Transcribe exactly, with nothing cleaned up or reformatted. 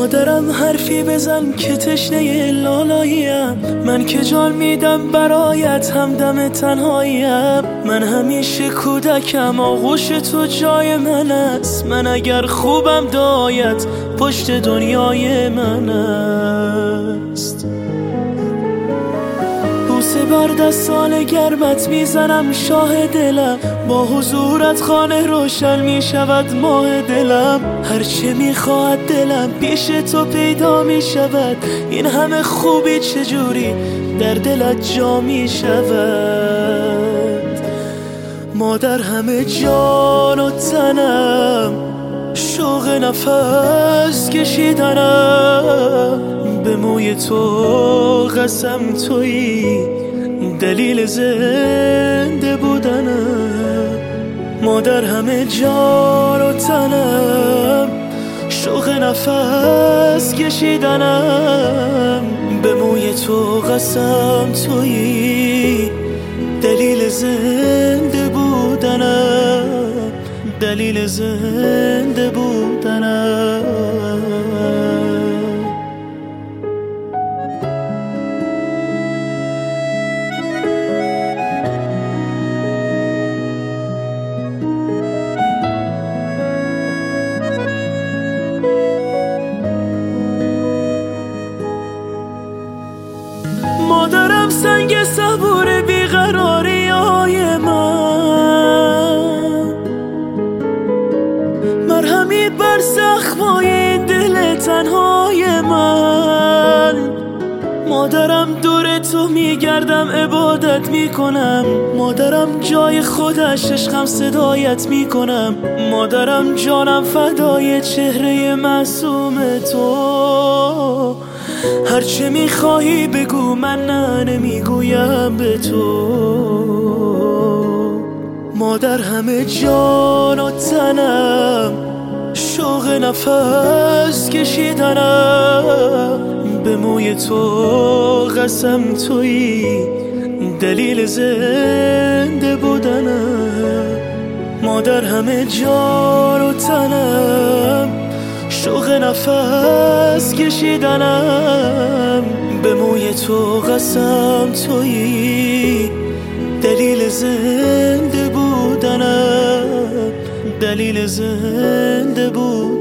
مادرم حرفی بزن که تشنه لالاییم، من که جان میدم برایت همدم تنهاییم. من همیشه کودکم آغوش تو جای من است، من اگر خوبم دایت پشت دنیای من است. بوسه بر دستان گرمت میزنم شاه دلم، با حضورت خانه روشن میشود ماه دلم. هرچه میخواهد دلم پیش تو پیدا میشود، این همه خوبی چجوری در دلت جا میشود. مادر همه جان و تنم، شوق نفس کشیدنم، به موی تو قسم تویی دلیل زنده بودنم. مادر همه جان و تنم، شوق نفس کشیدنم، به موی تو قسم تویی دلیل زنده بودنم، دلیل زنده بودنم. مادرم سنگ صبور بیقراری های من، مرهمی بر زخمای دل تنهای من. مادرم دور تو میگردم عبادت میکنم، مادرم جای خودش عشقم صدایت میکنم. مادرم جانم فدای چهره معصوم تو، هرچه میخواهی بگو من نه نمیگویم به تو. مادر همه جان و تنم، شوق نفس کشیدنم، به موی تو قسم تویی دلیل زنده بودنم. مادر همه جان و تنم، شوق نفس کشیدنم، به موی تو قسم تویی دلیل زنده بودنم، دلیل زنده بود